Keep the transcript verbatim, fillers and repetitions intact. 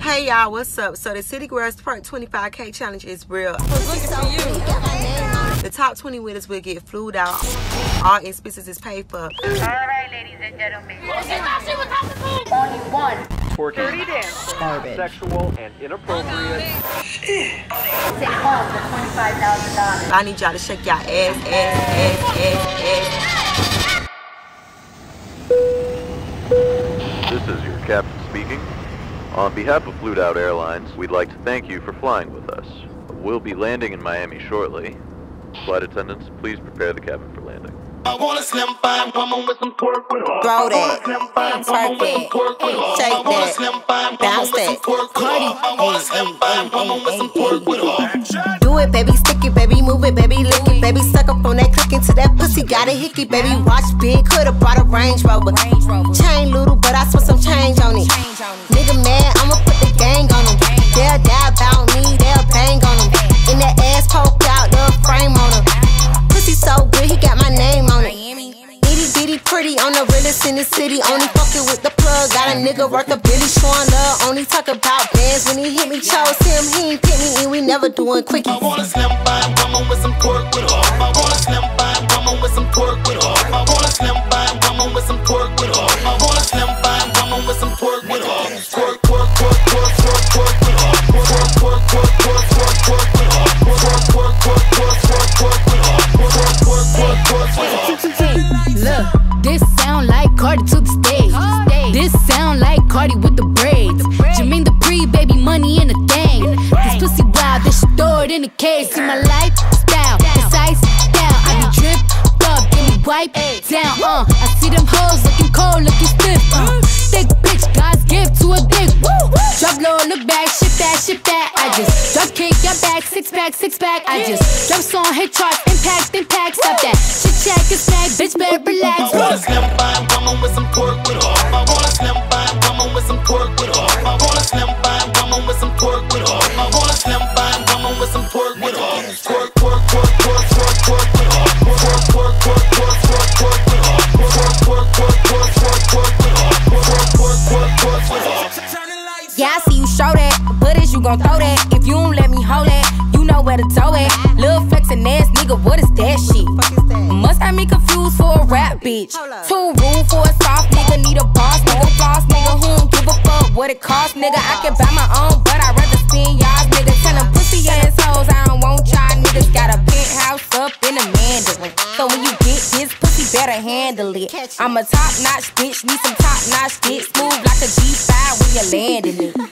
Hey y'all, what's up? So the City Girls Perk twenty-five K challenge is real. The top twenty winners will get flued out. All expenses is paid for. Alright, ladies and gentlemen. Only one. Twerking, sexual and inappropriate. Take home for twenty-five thousand dollars. I need y'all to shake y'all ass, ass, ass, ass, ass. This is your captain speaking. On behalf of Flued Out Airlines, we'd like to thank you for flying with us. We'll be landing in Miami shortly. Flight attendants, please prepare the cabin for landing. I want a slim fine woman with some pork with her. Throw that, twerk that, shake that, bounce that. Do it, baby, stick it, baby, move it, baby, lick it, baby, suck up on that click into that pussy, got a hickey, baby, watch big, could've brought a Range Rover. Chain little, but I spent some change on it. Nigga mad, I'ma put the gang on him. They'll die about me, they'll bang on him. In that ass poke out, the frame on him. Pussy so good, he got my name on it. Itty bitty pretty, on the realest in the city. Only fucking with the plug, got a nigga worth a billy. Showing love, only talk about bands. When he hit me, chose him, he ain't pick me, and we never doing quickies. I want a slim fine woman with some pork with her. I want a slim fine woman with some pork with her. I want a slim fine woman with some pork with her. I want a slim fine woman with some pork with her. Pork, pork, pork, pork, pork, pork with her. Pork, pork, pork, pork, pork, pork with her. Pork, pork, pork, pork, pork, pork with her. Pork, pork, pork, pork with her. Look, this sound like Cardi to the stage. This sound like Cardi with the braids. Jermaine Dupri, baby, money in a thing. This pussy wild, this shit stored in a cage. See my lifestyle, it's ice down. I be dripped up, get me wipe down. Uh, I see them hoes looking cold, looking stiff. Uh, thick bitch, God's gift to a dick. Woo! Drop low, look back, shit that, shit that. I just drop kick, got back, six pack, six pack. I just drop song, hit charts, impact, impact. Stop that shit, check, it's back, bitch, better relax. I want a slim fine woman with some pork with her. I want a slim fine woman with some pork with her. I want a slim fine woman with some pork with her. I want a slim fine woman with some pork with her. Pork, pork, pork, pork, pork, pork with her. Pork, pork, pork, pork, pork, pork with her. Pork, pork, pork, pork, pork, pork with her. Pork, pork, pork, pork with her. Yeah, I see you show that, but is you gon' throw that? If you don't let me hold that, you know where to tow it. Lil' flexin' ass nigga, what is that shit? Must have me confused for a rap bitch. Too rude for a soft nigga, need a boss nigga, floss nigga, who don't give a fuck what it cost, nigga. I can buy my own, but I'd rather spend y'all's nigga. Tell them pussy assholes I don't want y'all niggas. Got a penthouse up in a Mandarin, so when you get this pussy, better handle it. I'm a top-notch bitch, need some top-notch dick, smooth like a G five when you're landing it.